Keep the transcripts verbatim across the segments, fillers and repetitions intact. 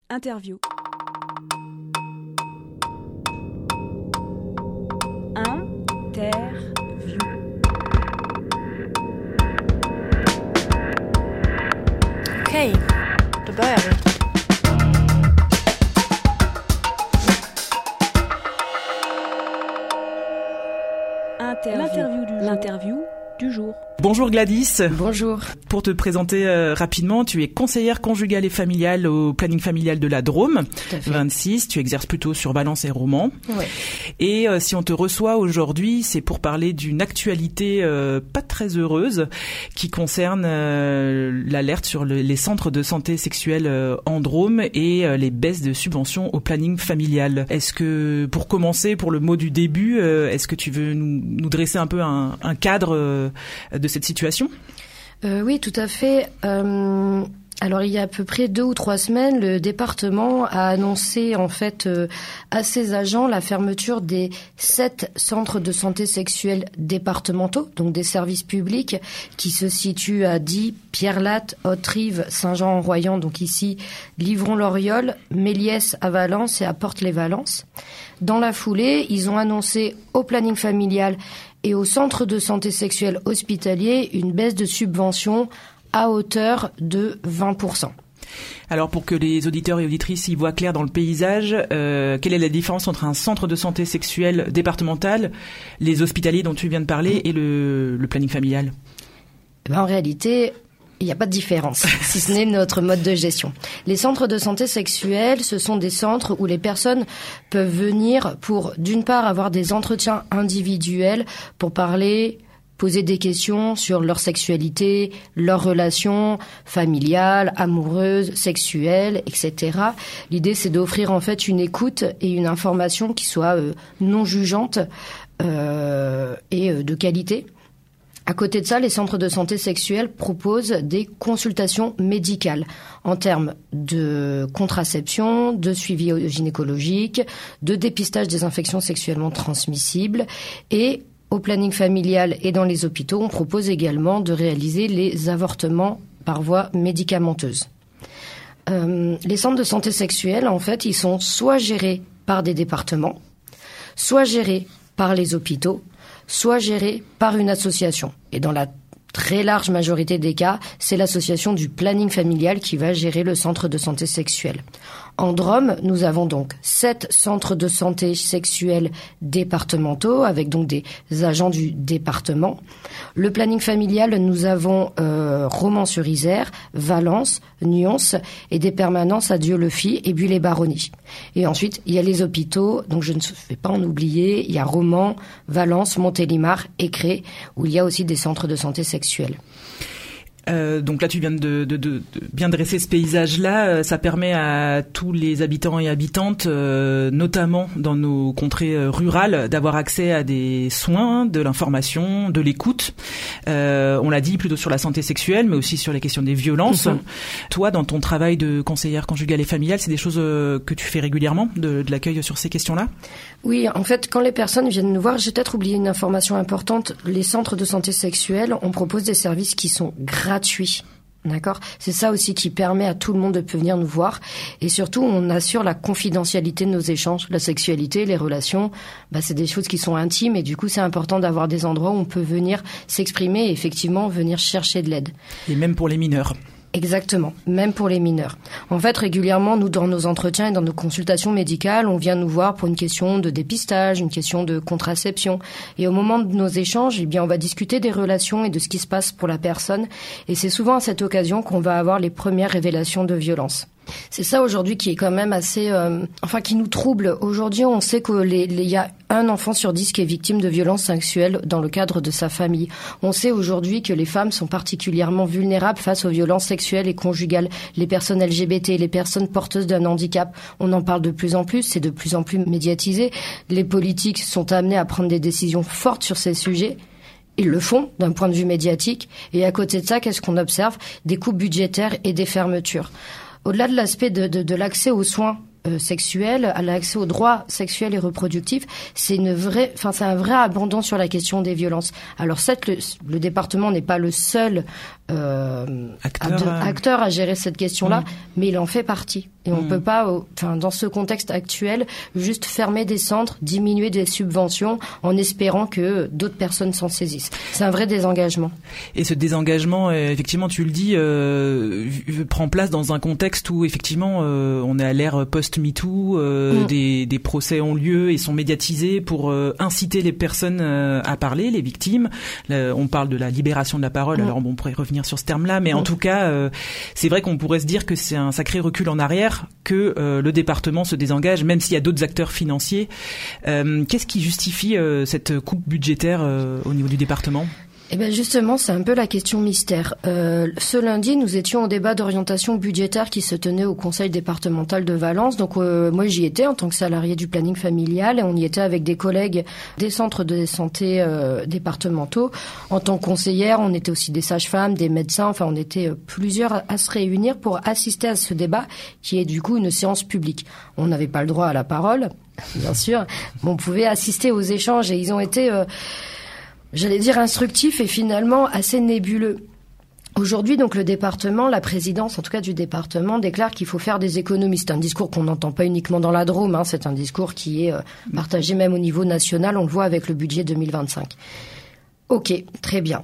Interview. Interview. Okej, då börjar vi. Interview. L'interview du jour. L'interview du jour. Bonjour Gladys. Bonjour. Pour te présenter euh, rapidement, tu es conseillère conjugale et familiale au planning familial de la Drôme, vingt-six. Tu exerces plutôt sur Valence et Romans. Ouais. Et euh, si on te reçoit aujourd'hui, c'est pour parler d'une actualité euh, pas très heureuse qui concerne euh, l'alerte sur le, les centres de santé sexuelle euh, en Drôme et euh, les baisses de subventions au planning familial. Est-ce que, pour commencer, pour le mot du début, euh, est-ce que tu veux nous, nous dresser un peu un, un cadre euh, de cette situation ? Euh, oui, tout à fait. Euh, alors, il y a à peu près deux ou trois semaines, le département a annoncé en fait euh, à ses agents la fermeture des sept centres de santé sexuelle départementaux, donc des services publics, qui se situent à Die, Pierre-Latte, Haute-Rive, Saint-Jean-en-Royans, donc ici Livron-Loriol, Méliès à Valence et à Porte-les-Valences. Dans la foulée, ils ont annoncé au planning familial et au centre de santé sexuelle hospitalier une baisse de subvention à hauteur de vingt pour cent. Alors pour que les auditeurs et auditrices y voient clair dans le paysage, euh, quelle est la différence entre un centre de santé sexuelle départemental, les hospitaliers dont tu viens de parler et le, le planning familial ? Ben, en réalité, il n'y a pas de différence, si ce n'est notre mode de gestion. Les centres de santé sexuelle, ce sont des centres où les personnes peuvent venir pour, d'une part, avoir des entretiens individuels pour parler, poser des questions sur leur sexualité, leurs relations familiales, amoureuses, sexuelles, et cetera. L'idée, c'est d'offrir en fait une écoute et une information qui soit euh, non jugeante euh, et euh, de qualité. À côté de ça, les centres de santé sexuelle proposent des consultations médicales en termes de contraception, de suivi gynécologique, de dépistage des infections sexuellement transmissibles. Et au planning familial et dans les hôpitaux, on propose également de réaliser les avortements par voie médicamenteuse. Euh, les centres de santé sexuelle, en fait, ils sont soit gérés par des départements, soit gérés par les hôpitaux, soit géré par une association. Et dans la très large majorité des cas, c'est l'association du planning familial qui va gérer le centre de santé sexuelle. En Drôme, nous avons donc sept centres de santé sexuelle départementaux, avec donc des agents du département. Le planning familial, nous avons euh, Romans-sur-Isère, Valence, Nyons et des permanences à Dieu-le-Fit et Buis-les-Baronnies. Et ensuite, il y a les hôpitaux, donc je ne vais pas en oublier, il y a Romans, Valence, Montélimar, Écré, où il y a aussi des centres de santé sexuelle. Euh, donc là, tu viens de, de, de, de bien dresser ce paysage-là. Euh, ça permet à tous les habitants et habitantes, euh, notamment dans nos contrées euh, rurales, d'avoir accès à des soins, de l'information, de l'écoute. Euh, on l'a dit, plutôt sur la santé sexuelle, mais aussi sur les questions des violences. Mmh. Toi, dans ton travail de conseillère conjugale et familiale, c'est des choses euh, que tu fais régulièrement, de, de l'accueil sur ces questions-là ? Oui, en fait, quand les personnes viennent nous voir, j'ai peut-être oublié une information importante. Les centres de santé sexuelle, on propose des services qui sont gratuits. D'accord ? C'est ça aussi qui permet à tout le monde de venir nous voir. Et surtout, on assure la confidentialité de nos échanges. La sexualité, les relations, bah, c'est des choses qui sont intimes. Et du coup, c'est important d'avoir des endroits où on peut venir s'exprimer et effectivement venir chercher de l'aide. Et même pour les mineurs. Exactement, même pour les mineurs. En fait, régulièrement, nous, dans nos entretiens et dans nos consultations médicales, on vient nous voir pour une question de dépistage, une question de contraception. Et au moment de nos échanges, eh bien, on va discuter des relations et de ce qui se passe pour la personne. Et c'est souvent à cette occasion qu'on va avoir les premières révélations de violence. C'est ça aujourd'hui qui est quand même assez, euh, enfin qui nous trouble. Aujourd'hui, on sait que les, les, y a un enfant sur dix qui est victime de violences sexuelles dans le cadre de sa famille. On sait aujourd'hui que les femmes sont particulièrement vulnérables face aux violences sexuelles et conjugales. Les personnes L G B T, les personnes porteuses d'un handicap, on en parle de plus en plus, c'est de plus en plus médiatisé. Les politiques sont amenés à prendre des décisions fortes sur ces sujets. Ils le font d'un point de vue médiatique. Et à côté de ça, qu'est-ce qu'on observe ? Des coupes budgétaires et des fermetures. Au-delà de l'aspect de, de, de l'accès aux soins euh, sexuels, à l'accès aux droits sexuels et reproductifs, c'est une vraie, enfin c'est un vrai abandon sur la question des violences. Alors certes, le, le département n'est pas le seul euh, acteur, à, de, euh... acteur à gérer cette question-là, mmh. mais il en fait partie. Et on mmh. peut pas, enfin, dans ce contexte actuel, juste fermer des centres, diminuer des subventions en espérant que d'autres personnes s'en saisissent. C'est un vrai désengagement. Et ce désengagement, effectivement, tu le dis, euh, prend place dans un contexte où, effectivement, euh, on est à l'ère post-MeToo, euh, mmh. des, des procès ont lieu et sont médiatisés pour euh, inciter les personnes euh, à parler, les victimes. Là, on parle de la libération de la parole, mmh. alors bon, on pourrait revenir sur ce terme-là, mais mmh. en tout cas, euh, c'est vrai qu'on pourrait se dire que c'est un sacré recul en arrière que euh, le département se désengage, même s'il y a d'autres acteurs financiers. Euh, qu'est-ce qui justifie euh, cette coupe budgétaire euh, au niveau du département ? Eh ben justement, c'est un peu la question mystère. Euh, ce lundi, nous étions au débat d'orientation budgétaire qui se tenait au conseil départemental de Valence. Donc euh, moi, j'y étais en tant que salarié du planning familial et on y était avec des collègues des centres de santé euh, départementaux. En tant que conseillère, on était aussi des sages-femmes, des médecins. Enfin, on était euh, plusieurs à, à se réunir pour assister à ce débat qui est du coup une séance publique. On n'avait pas le droit à la parole, bien sûr, mais on pouvait assister aux échanges et ils ont été... Euh, J'allais dire instructif et finalement assez nébuleux. Aujourd'hui, donc, le département, la présidence, en tout cas du département, déclare qu'il faut faire des économies. C'est un discours qu'on n'entend pas uniquement dans la Drôme, hein, c'est un discours qui est euh, partagé même au niveau national, on le voit avec le budget deux mille vingt-cinq. Ok, très bien.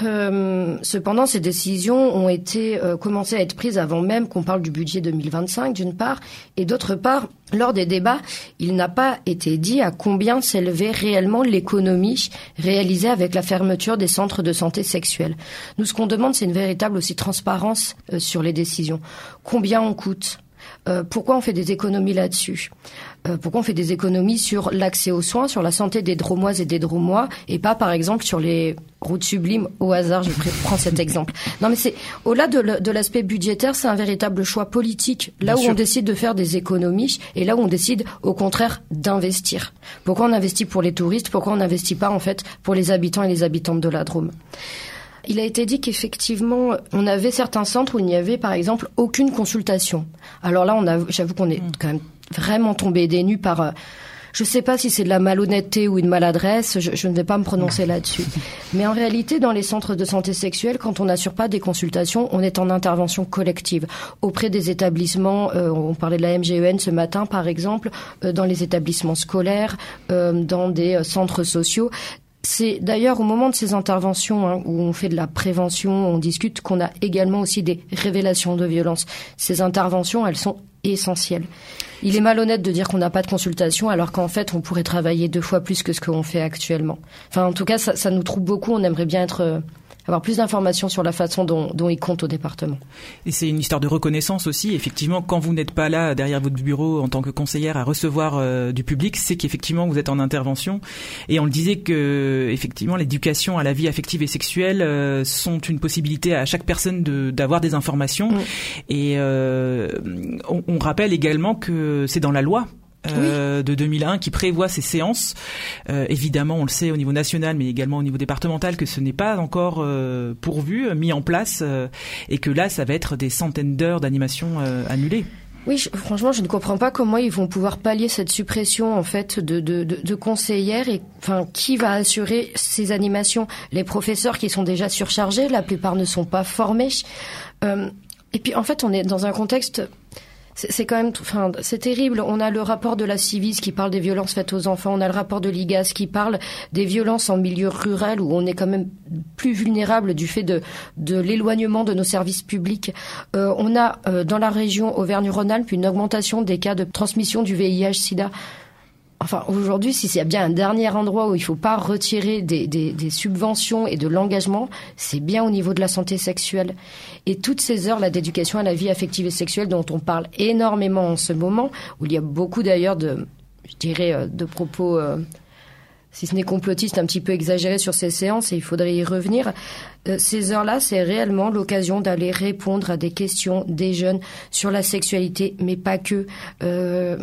Euh, cependant, ces décisions ont été euh, commencé à être prises avant même qu'on parle du budget deux mille vingt-cinq, d'une part, et d'autre part, lors des débats, il n'a pas été dit à combien s'élevait réellement l'économie réalisée avec la fermeture des centres de santé sexuelle. Nous, ce qu'on demande, c'est une véritable aussi transparence euh, sur les décisions. Combien on coûte ? Euh, pourquoi on fait des économies là-dessus ? euh, Pourquoi on fait des économies sur l'accès aux soins, sur la santé des Dromoises et des Dromois, et pas, par exemple, sur les routes sublimes au hasard, je prends cet exemple. Non, mais c'est au-delà de, le, de l'aspect budgétaire, c'est un véritable choix politique. Là Bien où sûr. On décide de faire des économies, et là où on décide, au contraire, d'investir. Pourquoi on investit pour les touristes ? Pourquoi on n'investit pas, en fait, pour les habitants et les habitantes de la Drôme ? Il a été dit qu'effectivement, on avait certains centres où il n'y avait, par exemple, aucune consultation. Alors là, on a, j'avoue qu'on est quand même vraiment tombé des nues par... Euh, je ne sais pas si c'est de la malhonnêteté ou une maladresse, je, je ne vais pas me prononcer là-dessus. Mais en réalité, dans les centres de santé sexuelle, quand on n'assure pas des consultations, on est en intervention collective. Auprès des établissements, euh, on parlait de la M G E N ce matin, par exemple, euh, dans les établissements scolaires, euh, dans des euh, centres sociaux. C'est d'ailleurs au moment de ces interventions hein, où on fait de la prévention, on discute, qu'on a également aussi des révélations de violence. Ces interventions, elles sont essentielles. Il est malhonnête de dire qu'on n'a pas de consultation alors qu'en fait, on pourrait travailler deux fois plus que ce qu'on fait actuellement. Enfin, en tout cas, ça, ça nous trouble beaucoup. On aimerait bien être... Euh, avoir plus d'informations sur la façon dont, dont ils comptent au département. Et c'est une histoire de reconnaissance aussi. Effectivement, quand vous n'êtes pas là derrière votre bureau en tant que conseillère à recevoir euh, du public, c'est qu'effectivement vous êtes en intervention. Et on le disait que effectivement l'éducation à la vie affective et sexuelle euh, sont une possibilité à chaque personne de d'avoir des informations. Mmh. Et euh, on, on rappelle également que c'est dans la loi. Euh, oui. de deux mille un qui prévoit ces séances. Euh, évidemment, on le sait au niveau national, mais également au niveau départemental, que ce n'est pas encore euh, pourvu, mis en place, euh, et que là, ça va être des centaines d'heures d'animation euh, annulées. Oui, je, franchement, je ne comprends pas comment ils vont pouvoir pallier cette suppression en fait de, de, de, de conseillères et enfin qui va assurer ces animations. Les professeurs qui sont déjà surchargés, la plupart ne sont pas formés. Euh, et puis en fait, on est dans un contexte. C'est, c'est quand même, enfin, c'est terrible. On a le rapport de la Civis qui parle des violences faites aux enfants. On a le rapport de l'I G A S qui parle des violences en milieu rural où on est quand même plus vulnérable du fait de, de l'éloignement de nos services publics. Euh, on a, euh, dans la région Auvergne-Rhône-Alpes, une augmentation des cas de transmission du V I H-Sida. Enfin, aujourd'hui, si s'il y a bien un dernier endroit où il ne faut pas retirer des, des, des subventions et de l'engagement, c'est bien au niveau de la santé sexuelle. Et toutes ces heures là d'éducation à la vie affective et sexuelle dont on parle énormément en ce moment, où il y a beaucoup d'ailleurs de, je dirais, de propos, euh, si ce n'est complotistes, un petit peu exagérés sur ces séances, et il faudrait y revenir. Euh, ces heures-là, c'est réellement l'occasion d'aller répondre à des questions des jeunes sur la sexualité, mais pas que. Euh,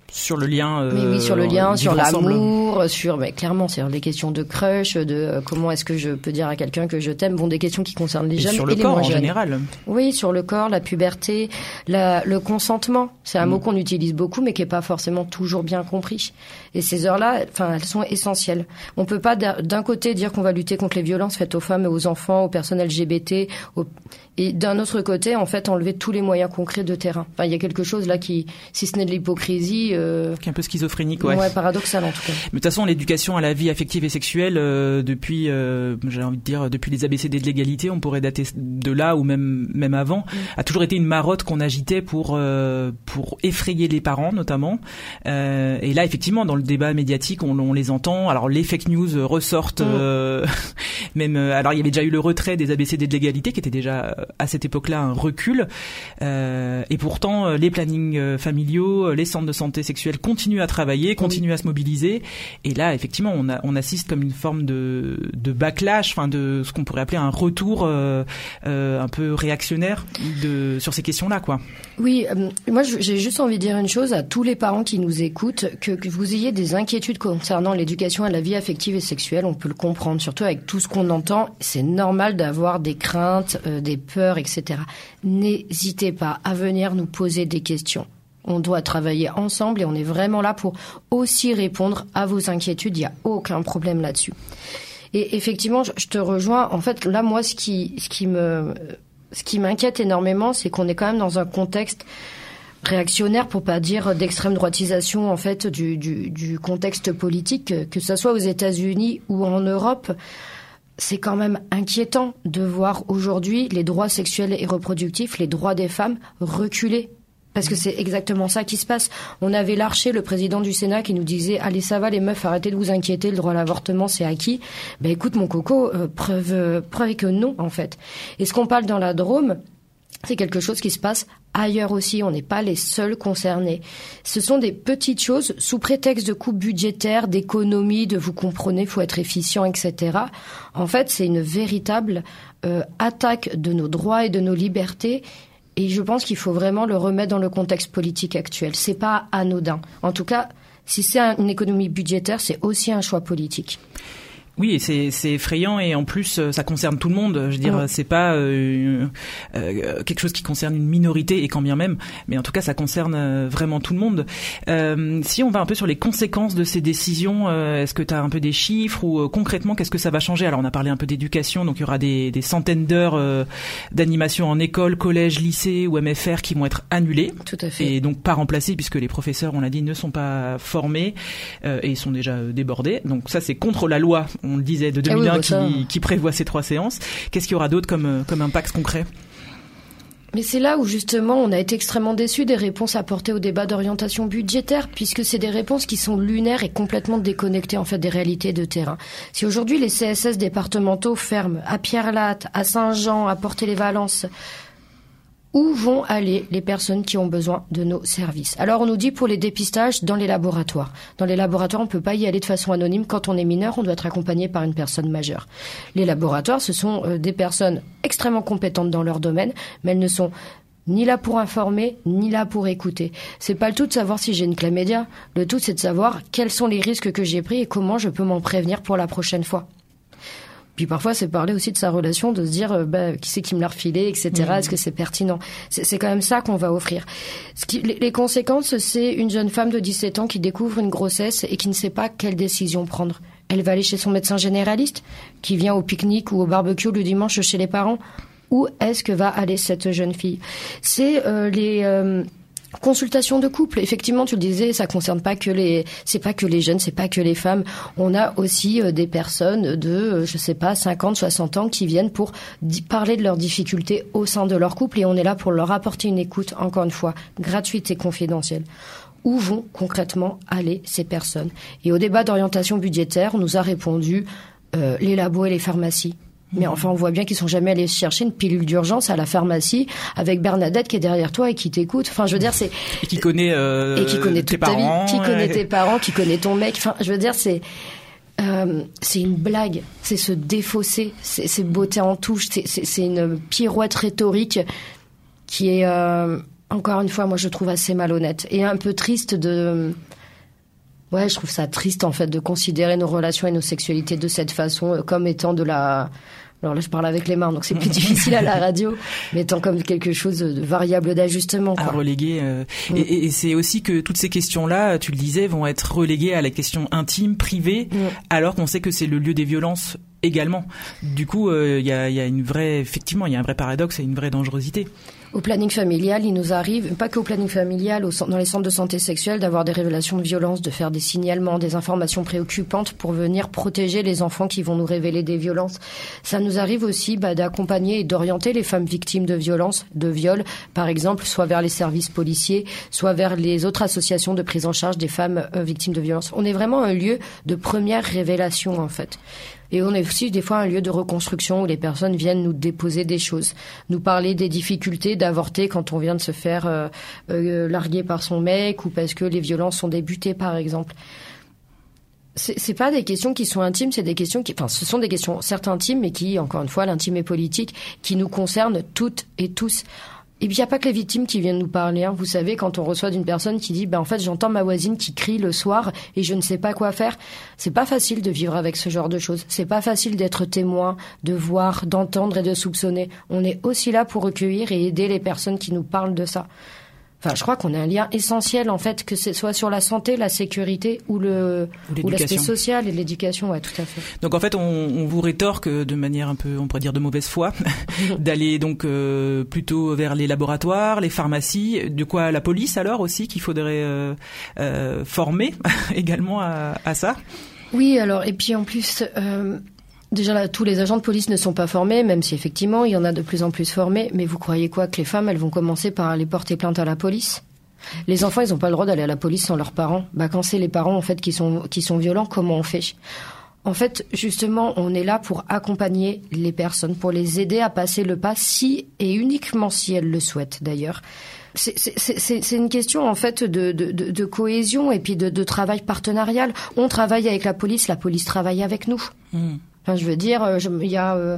sur le lien. Euh, mais oui, sur le lien, sur l'amour, ensemble. sur mais clairement, c'est des questions de crush, de euh, comment est-ce que je peux dire à quelqu'un que je t'aime. Bon, des questions qui concernent les et jeunes sur et le les corps moins en jeunes. général. Oui, sur le corps, la puberté, la, le consentement. C'est un mmh. mot qu'on utilise beaucoup, mais qui est pas forcément toujours bien compris. Et ces heures-là, enfin, elles sont essentielles. On peut pas d'un côté dire qu'on va lutter contre les violences faites aux femmes et aux enfants, aux personnes L G B T, aux... et d'un autre côté, en fait, enlever tous les moyens concrets de terrain. Enfin, il y a quelque chose là qui, si ce n'est de l'hypocrisie, euh... qui est un peu schizophrénique, ouais. Ouais, paradoxal en tout cas. Mais de toute façon, l'éducation à la vie affective et sexuelle, euh, depuis, euh, j'ai envie de dire, depuis les A B C D de l'égalité, on pourrait dater de là ou même même avant, mmh. a toujours été une marotte qu'on agitait pour euh, pour effrayer les parents notamment. Euh, et là, effectivement, dans le débat médiatique, on, on les entend. Alors les fake news ressortent. Mmh. Euh, même alors il y avait déjà eu le retrait des A B C D de l'égalité, qui était déjà à cette époque-là un recul. Euh, et pourtant, les plannings familiaux, les centres de santé sexuelle continuent à travailler, continuent oui. à se mobiliser. Et là, effectivement, on, a, on assiste comme une forme de, de backlash, enfin de ce qu'on pourrait appeler un retour euh, euh, un peu réactionnaire de sur ces questions-là, quoi. Oui, euh, moi j'ai juste envie de dire une chose à tous les parents qui nous écoutent, que, que vous ayez des inquiétudes concernant l'éducation à la vie affective et sexuelle, on peut le comprendre, surtout avec tout ce qu'on entend. C'est normal d'avoir des craintes, euh, des peurs, et cetera. N'hésitez pas à venir nous poser des questions. On doit travailler ensemble et on est vraiment là pour aussi répondre à vos inquiétudes. Il n'y a aucun problème là-dessus. Et effectivement, je te rejoins. En fait, là, moi, ce qui, ce qui me, ce qui m'inquiète énormément, c'est qu'on est quand même dans un contexte réactionnaire, pour pas dire d'extrême droitisation, en fait, du, du, du contexte politique, que ce soit aux États-Unis ou en Europe. C'est quand même inquiétant de voir aujourd'hui les droits sexuels et reproductifs, les droits des femmes reculer. Parce que c'est exactement ça qui se passe. On avait Larcher, le président du Sénat, qui nous disait « Allez, ça va les meufs, arrêtez de vous inquiéter, le droit à l'avortement, c'est acquis. » Ben écoute, mon coco, euh, preuve, euh, preuve que non, en fait. Et ce qu'on parle dans la Drôme, c'est quelque chose qui se passe ailleurs aussi. On n'est pas les seuls concernés. Ce sont des petites choses, sous prétexte de coupes budgétaires, d'économie, de vous comprenez, faut être efficient, et cetera. En fait, c'est une véritable euh, attaque de nos droits et de nos libertés. Et je pense qu'il faut vraiment le remettre dans le contexte politique actuel. C'est pas anodin. En tout cas, si c'est une économie budgétaire, c'est aussi un choix politique. Oui, et c'est, c'est effrayant et en plus ça concerne tout le monde. Je veux dire, mmh. c'est pas euh, euh, quelque chose qui concerne une minorité et quand bien même, mais en tout cas ça concerne euh, vraiment tout le monde. Euh, si on va un peu sur les conséquences de ces décisions, euh, est-ce que tu as un peu des chiffres ou euh, concrètement qu'est-ce que ça va changer ? Alors on a parlé un peu d'éducation, donc il y aura des, des centaines d'heures euh, d'animation en école, collège, lycée ou M F R qui vont être annulées. Tout à fait. Et donc pas remplacées puisque les professeurs, on l'a dit, ne sont pas formés euh, et ils sont déjà débordés. Donc ça c'est contre la loi. On le disait, de deux mille un, ah oui, qui, qui prévoit ces trois séances. Qu'est-ce qu'il y aura d'autre comme, comme impact concret ? Mais c'est là où justement on a été extrêmement déçus des réponses apportées au débat d'orientation budgétaire, puisque c'est des réponses qui sont lunaires et complètement déconnectées en fait des réalités de terrain. Si aujourd'hui les C S S départementaux ferment à Pierre-Latte, à Saint-Jean, à Portée-les-Valences, où vont aller les personnes qui ont besoin de nos services ? Alors on nous dit pour les dépistages dans les laboratoires. Dans les laboratoires, on ne peut pas y aller de façon anonyme. Quand on est mineur, on doit être accompagné par une personne majeure. Les laboratoires, ce sont euh, des personnes extrêmement compétentes dans leur domaine, mais elles ne sont ni là pour informer, ni là pour écouter. C'est pas le tout de savoir si j'ai une chlamydia. Le tout, c'est de savoir quels sont les risques que j'ai pris et comment je peux m'en prévenir pour la prochaine fois. Puis parfois, c'est parler aussi de sa relation, de se dire euh, bah, qui c'est qui me l'a refilé, et cetera. Mmh. Est-ce que c'est pertinent ? c'est, c'est quand même ça qu'on va offrir. Ce qui, les, les conséquences, c'est une jeune femme de dix-sept ans qui découvre une grossesse et qui ne sait pas quelle décision prendre. Elle va aller chez son médecin généraliste, qui vient au pique-nique ou au barbecue le dimanche chez les parents. Où est-ce que va aller cette jeune fille ? C'est euh, les... Euh, Consultation de couple, effectivement, tu le disais, ça concerne pas que les, c'est pas que les jeunes, c'est pas que les femmes. On a aussi euh, des personnes de, euh, je sais pas, cinquante, soixante ans qui viennent pour di- parler de leurs difficultés au sein de leur couple et on est là pour leur apporter une écoute, encore une fois, gratuite et confidentielle. Où vont concrètement aller ces personnes ? Et au débat d'orientation budgétaire, on nous a répondu euh, les labos et les pharmacies. Mais enfin, on voit bien qu'ils sont jamais allés chercher une pilule d'urgence à la pharmacie avec Bernadette qui est derrière toi et qui t'écoute. Enfin, je veux dire, c'est... Et qui connaît, euh, et qui connaît toute tes parents, ta vie, qui connaît ouais. tes parents, qui connaît ton mec. Enfin, je veux dire, c'est... Euh, c'est une blague, c'est se défausser, c'est, c'est beauté en touche, c'est, c'est, c'est une pirouette rhétorique qui est... Euh, encore une fois, moi je trouve assez malhonnête et un peu triste de... Ouais, je trouve ça triste en fait de considérer nos relations et nos sexualités de cette façon comme étant de la... Alors là, je parle avec les mains, donc c'est plus difficile à la radio, mais étant comme quelque chose de variable d'ajustement, quoi. À reléguer. Euh, mm. et, et c'est aussi que toutes ces questions-là, tu le disais, vont être reléguées à la question intime, privée, mm. alors qu'on sait que c'est le lieu des violences également. Du coup, il euh, y, a, y a une vraie, effectivement, il y a un vrai paradoxe et une vraie dangerosité. Au planning familial, il nous arrive, pas qu'au planning familial, au, dans les centres de santé sexuelle, d'avoir des révélations de violence, de faire des signalements, des informations préoccupantes pour venir protéger les enfants qui vont nous révéler des violences. Ça nous arrive aussi bah, d'accompagner et d'orienter les femmes victimes de violences, de viols, par exemple, soit vers les services policiers, soit vers les autres associations de prise en charge des femmes euh, victimes de violences. On est vraiment un lieu de première révélation, en fait. Et on est aussi des fois un lieu de reconstruction où les personnes viennent nous déposer des choses, nous parler des difficultés d'avorter quand on vient de se faire euh, euh, larguer par son mec ou parce que les violences sont débutées, par exemple. C'est, c'est pas des questions qui sont intimes, c'est des questions qui, enfin, ce sont des questions certes intimes, mais qui, encore une fois, l'intime est politique, qui nous concernent toutes et tous. Et puis, il n'y a pas que les victimes qui viennent nous parler. Hein. Vous savez, quand on reçoit d'une personne qui dit ben, « en fait, j'entends ma voisine qui crie le soir et je ne sais pas quoi faire », c'est pas facile de vivre avec ce genre de choses. C'est pas facile d'être témoin, de voir, d'entendre et de soupçonner. On est aussi là pour recueillir et aider les personnes qui nous parlent de ça. Enfin, je crois qu'on a un lien essentiel, en fait, que ce soit sur la santé, la sécurité ou le ou, ou l'aspect social et l'éducation, ouais, tout à fait. Donc, en fait, on, on vous rétorque de manière un peu, on pourrait dire, de mauvaise foi, d'aller donc euh, plutôt vers les laboratoires, les pharmacies, de quoi la police alors aussi qu'il faudrait euh, euh, former également à, à ça. Oui, alors et puis en plus. Euh, Déjà là, tous les agents de police ne sont pas formés, même si effectivement il y en a de plus en plus formés. Mais vous croyez quoi, que les femmes, elles vont commencer par aller porter plainte à la police ? Les enfants, ils n'ont pas le droit d'aller à la police sans leurs parents. Bah quand c'est les parents en fait qui sont qui sont violents, comment on fait ? En fait, justement, on est là pour accompagner les personnes, pour les aider à passer le pas, si et uniquement si elles le souhaitent d'ailleurs. C'est, c'est, c'est, c'est une question en fait de, de, de, de cohésion et puis de, de travail partenarial. On travaille avec la police, la police travaille avec nous. Mmh. Enfin, je veux dire, je, il y a euh,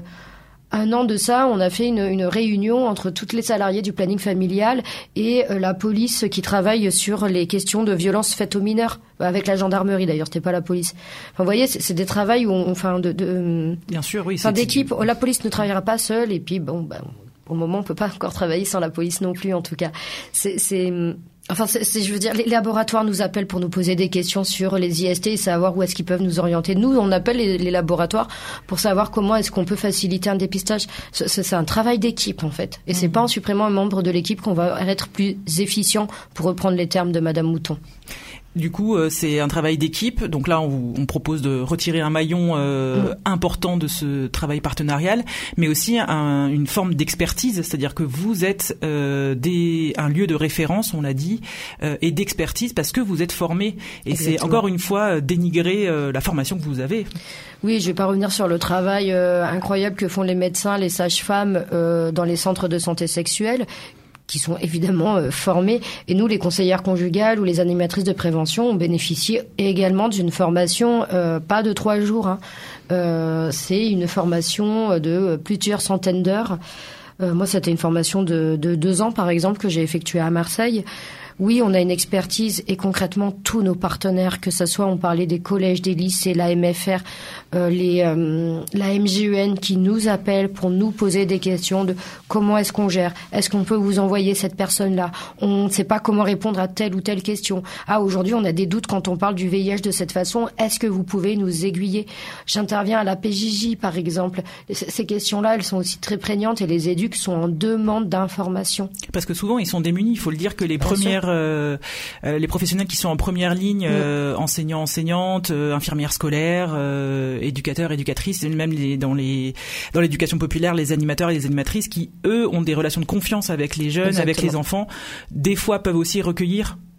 un an de ça, on a fait une, une réunion entre toutes les salariés du planning familial et euh, la police qui travaille sur les questions de violences faites aux mineurs, avec la gendarmerie d'ailleurs, c'était pas la police. Enfin, vous voyez, c'est, c'est des travails où, on, enfin, de, de, bien sûr, oui, enfin, d'équipe. La police ne travaillera pas seule et puis bon, ben, pour le moment, on peut pas encore travailler sans la police non plus, en tout cas. C'est, c'est Enfin, c'est, c'est, je veux dire, les laboratoires nous appellent pour nous poser des questions sur les I S T et savoir où est-ce qu'ils peuvent nous orienter. Nous, on appelle les, les laboratoires pour savoir comment est-ce qu'on peut faciliter un dépistage. C'est, c'est un travail d'équipe, en fait. Et mmh. c'est pas en supprimant un membre de l'équipe qu'on va être plus efficient, pour reprendre les termes de Madame Mouton. Du coup, euh, c'est un travail d'équipe. Donc là, on, on propose de retirer un maillon euh, mmh. important de ce travail partenarial, mais aussi un, une forme d'expertise, c'est-à-dire que vous êtes euh, des, un lieu de référence, on l'a dit, euh, et d'expertise parce que vous êtes formés. Et Exactement. C'est encore une fois dénigrer euh, la formation que vous avez. Oui, je vais pas revenir sur le travail euh, incroyable que font les médecins, les sages-femmes euh, dans les centres de santé sexuelle, qui sont évidemment euh, formés. Et nous, les conseillères conjugales ou les animatrices de prévention, on bénéficie également d'une formation, euh, pas de trois jours, hein. Euh, c'est une formation de plusieurs centaines d'heures. Euh, moi, c'était une formation de, de deux ans, par exemple, que j'ai effectuée à Marseille. Oui, on a une expertise et concrètement tous nos partenaires, que ce soit, on parlait des collèges, des lycées, la M F R, euh, les, euh, la M J U N qui nous appellent pour nous poser des questions de comment est-ce qu'on gère, est-ce qu'on peut vous envoyer cette personne-là, on ne sait pas comment répondre à telle ou telle question. Ah, aujourd'hui, on a des doutes quand on parle du V I H de cette façon, est-ce que vous pouvez nous aiguiller ? J'interviens à la P J J, par exemple. Ces questions-là, elles sont aussi très prégnantes et les éducs sont en demande d'informations. Parce que souvent, ils sont démunis. Il faut le dire que les Bien premières... Euh, euh, les professionnels qui sont en première ligne, euh, mmh. enseignants, enseignantes, euh, infirmières scolaires, euh, éducateurs, éducatrices, même les, dans les dans l'éducation populaire, les animateurs et les animatrices qui eux ont des relations de confiance avec les jeunes, Exactement. Avec les enfants, des fois peuvent aussi recueillir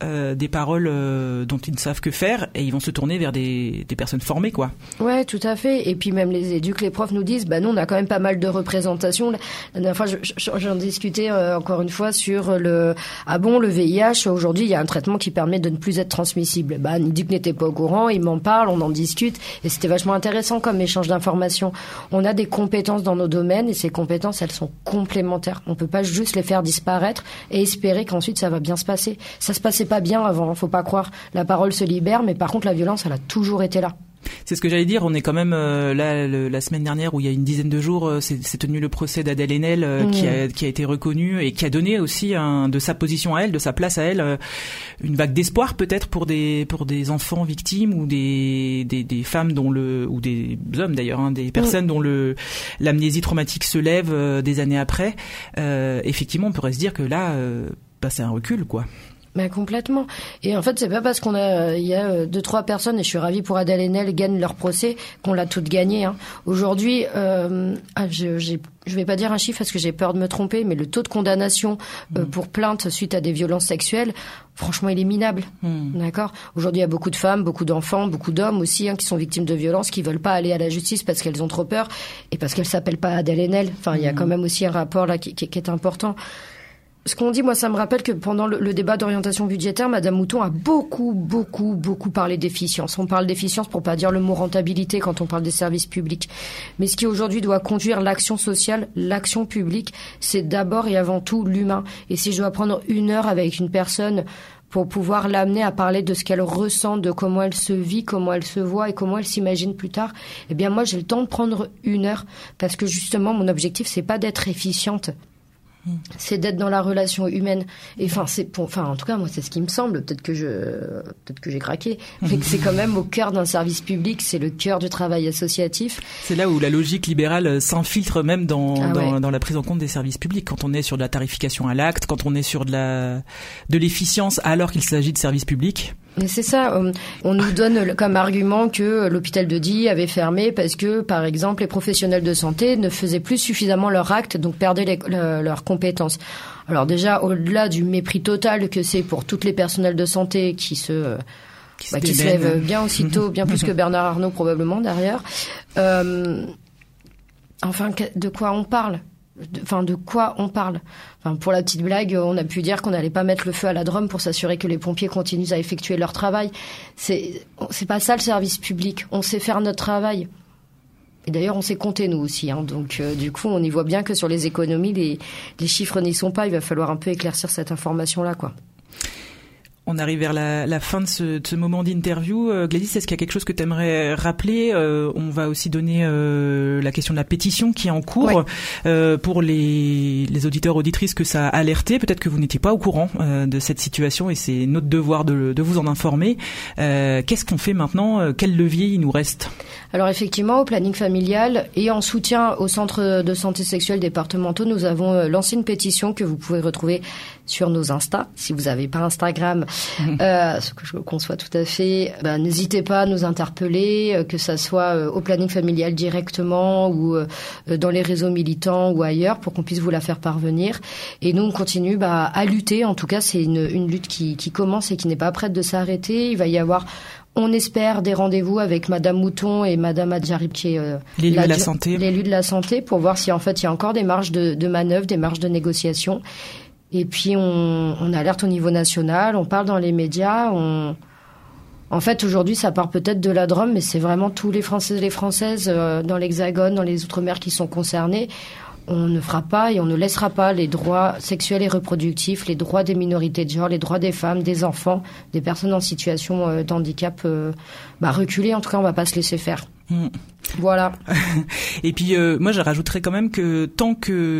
euh, des paroles euh, dont ils ne savent que faire et ils vont se tourner vers des, des personnes formées, quoi. Ouais, tout à fait. Et puis même les éduques, les profs nous disent, bah nous on a quand même pas mal de représentations. La dernière fois, je, je, j'en discutais euh, encore une fois sur le ah bon le V I H. Aujourd'hui, il y a un traitement qui permet de ne plus être transmissible. Bah l'éduc n'était pas au courant, il m'en parle, on en discute et c'était vachement intéressant comme échange d'informations. On a des compétences dans nos domaines et ces compétences, elles sont complémentaires. On peut pas juste les faire disparaître et espérer qu'ensuite ça va bien se passer. Ça se passait pas bien avant, faut pas croire. La parole se libère, mais par contre la violence, elle a toujours été là. C'est ce que j'allais dire. On est quand même euh, là le, la semaine dernière où il y a une dizaine de jours, euh, c'est, c'est tenu le procès d'Adèle Haenel euh, mmh. qui a qui a été reconnu et qui a donné aussi un, de sa position à elle, de sa place à elle, euh, une vague d'espoir peut-être pour des pour des enfants victimes ou des des, des femmes dont le ou des hommes d'ailleurs, hein, des personnes mmh. dont le l'amnésie traumatique se lève euh, des années après. Euh, effectivement, on pourrait se dire que là, euh, bah, c'est un recul, quoi. Mais complètement. Et en fait, c'est pas parce qu'on a, il y a deux, trois personnes, et je suis ravie pour Adèle Haenel, gagnent leur procès, qu'on l'a toutes gagné, hein. Aujourd'hui, euh, je, j'ai, je vais pas dire un chiffre parce que j'ai peur de me tromper, mais le taux de condamnation euh, mmh. pour plainte suite à des violences sexuelles, franchement, il est minable. Mmh. D'accord? Aujourd'hui, il y a beaucoup de femmes, beaucoup d'enfants, beaucoup d'hommes aussi, hein, qui sont victimes de violences, qui veulent pas aller à la justice parce qu'elles ont trop peur et parce qu'elles s'appellent pas Adèle Haenel. Enfin, mmh. il y a quand même aussi un rapport là qui, qui, qui est important. Ce qu'on dit, moi, ça me rappelle que pendant le, le débat d'orientation budgétaire, Madame Mouton a beaucoup, beaucoup, beaucoup parlé d'efficience. On parle d'efficience pour pas dire le mot rentabilité quand on parle des services publics. Mais ce qui aujourd'hui doit conduire l'action sociale, l'action publique, c'est d'abord et avant tout l'humain. Et si je dois prendre une heure avec une personne pour pouvoir l'amener à parler de ce qu'elle ressent, de comment elle se vit, comment elle se voit et comment elle s'imagine plus tard, eh bien moi, j'ai le temps de prendre une heure parce que justement, mon objectif, c'est pas d'être efficiente. C'est d'être dans la relation humaine. Et enfin, c'est pour, enfin, en tout cas, moi, c'est ce qui me semble. Peut-être que je, peut-être que j'ai craqué. Mais que c'est quand même au cœur d'un service public. C'est le cœur du travail associatif. C'est là où la logique libérale s'infiltre même dans, ah dans, ouais. dans la prise en compte des services publics. Quand on est sur de la tarification à l'acte, quand on est sur de la, de l'efficience alors qu'il s'agit de services publics. Mais c'est ça, on nous donne comme argument que l'hôpital de Die avait fermé parce que, par exemple, les professionnels de santé ne faisaient plus suffisamment leur acte, donc perdaient les, le, leurs compétences. Alors déjà, au-delà du mépris total que c'est pour toutes les personnels de santé qui se, qui, bah, qui se lèvent bien aussitôt, bien plus que Bernard Arnault probablement derrière, euh, enfin, de quoi on parle ? Enfin, de quoi on parle? Enfin, pour la petite blague, on a pu dire qu'on n'allait pas mettre le feu à la Drôme pour s'assurer que les pompiers continuent à effectuer leur travail. C'est, c'est pas ça le service public. On sait faire notre travail. Et d'ailleurs, on sait compter nous aussi, hein. Donc, euh, du coup, on y voit bien que sur les économies, les, les chiffres n'y sont pas. Il va falloir un peu éclaircir cette information-là, quoi. On arrive vers la, la fin de ce, de ce moment d'interview. Euh, Gladys, est-ce qu'il y a quelque chose que tu aimerais rappeler? euh, On va aussi donner euh, la question de la pétition qui est en cours. Ouais. Euh, pour les, les auditeurs, auditrices que ça a alerté, peut-être que vous n'étiez pas au courant euh, de cette situation et c'est notre devoir de, de vous en informer. Euh, qu'est-ce qu'on fait maintenant? Quel levier il nous reste? Alors effectivement, au planning familial et en soutien au centre de santé sexuelle départementaux, nous avons lancé une pétition que vous pouvez retrouver sur nos Insta. Si vous n'avez pas Instagram, mmh. euh, ce que je conçois tout à fait, ben, n'hésitez pas à nous interpeller, que ça soit euh, au planning familial directement ou euh, dans les réseaux militants ou ailleurs, pour qu'on puisse vous la faire parvenir. Et nous, on continue bah, à lutter. En tout cas, c'est une, une lutte qui, qui commence et qui n'est pas prête de s'arrêter. Il va y avoir... On espère des rendez-vous avec Madame Mouton et Madame Adjarib, qui est euh, l'élu de la santé, l'élu de la santé, pour voir si en fait il y a encore des marges de, de manœuvre, des marges de négociation. Et puis on, on alerte au niveau national, on parle dans les médias. On... En fait, aujourd'hui, ça part peut-être de la Drôme, mais c'est vraiment tous les Français et les Françaises euh, dans l'Hexagone, dans les Outre-mer qui sont concernés. On ne fera pas et on ne laissera pas les droits sexuels et reproductifs, les droits des minorités de genre, les droits des femmes, des enfants, des personnes en situation euh, de handicap euh, bah, reculer. En tout cas, on va pas se laisser faire. Mmh. Voilà. Et puis euh, moi je rajouterais quand même que tant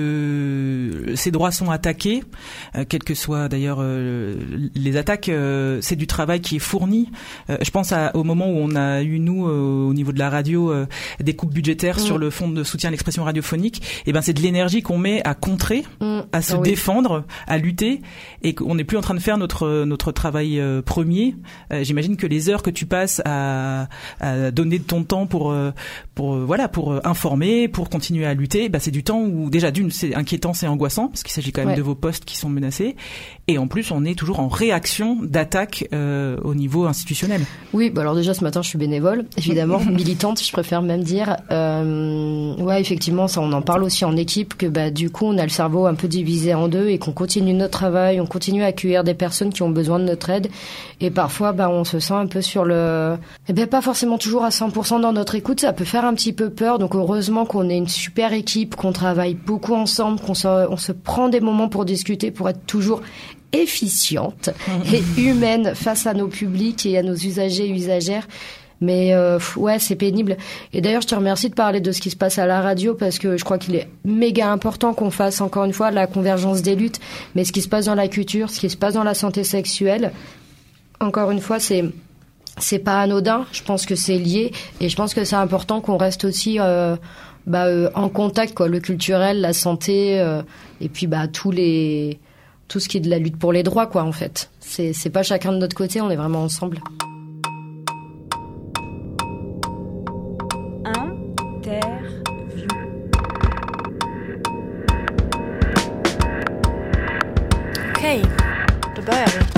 que ces droits sont attaqués, euh, quelles que soient d'ailleurs euh, les attaques, euh, c'est du travail qui est fourni. Euh, je pense à, au moment où on a eu nous euh, au niveau de la radio euh, des coupes budgétaires mmh. sur le fonds de soutien à l'expression radiophonique. Et ben c'est de l'énergie qu'on met à contrer, mmh. à se oh, défendre, oui. à lutter, et qu'on n'est plus en train de faire notre notre travail euh, premier. Euh, j'imagine que les heures que tu passes à, à donner de ton temps pour euh, pour euh, voilà pour euh, informer, pour continuer à lutter. Bah c'est du temps où déjà d'une c'est inquiétant, c'est angoissant parce qu'il s'agit quand même ouais. de vos postes qui sont menacés, et en plus on est toujours en réaction d'attaques euh, au niveau institutionnel. Oui, bah alors déjà ce matin je suis bénévole, évidemment militante, je préfère même dire. Euh, ouais effectivement ça on en parle aussi en équipe que bah du coup on a le cerveau un peu divisé en deux et qu'on continue notre travail, on continue à accueillir des personnes qui ont besoin de notre aide, et parfois bah on se sent un peu sur le, eh ben pas forcément toujours à cent pour cent dans notre écoute, ça peut faire un petit peu peur. Donc heureusement qu'on est une super équipe, qu'on travaille beaucoup ensemble, qu'on se, on se prend des moments pour discuter, pour être toujours efficiente et humaine face à nos publics et à nos usagers et usagères. Mais euh, ouais, c'est pénible. Et d'ailleurs, je te remercie de parler de ce qui se passe à la radio, parce que je crois qu'il est méga important qu'on fasse encore une fois la convergence des luttes. Mais ce qui se passe dans la culture, ce qui se passe dans la santé sexuelle, encore une fois, c'est c'est pas anodin. Je pense que c'est lié, et je pense que c'est important qu'on reste aussi euh, bah, euh, en contact, quoi. Le culturel, la santé, euh, et puis bah tous les tout ce qui est de la lutte pour les droits, quoi. En fait, c'est c'est pas chacun de notre côté, on est vraiment ensemble. Okej, då börjar vi.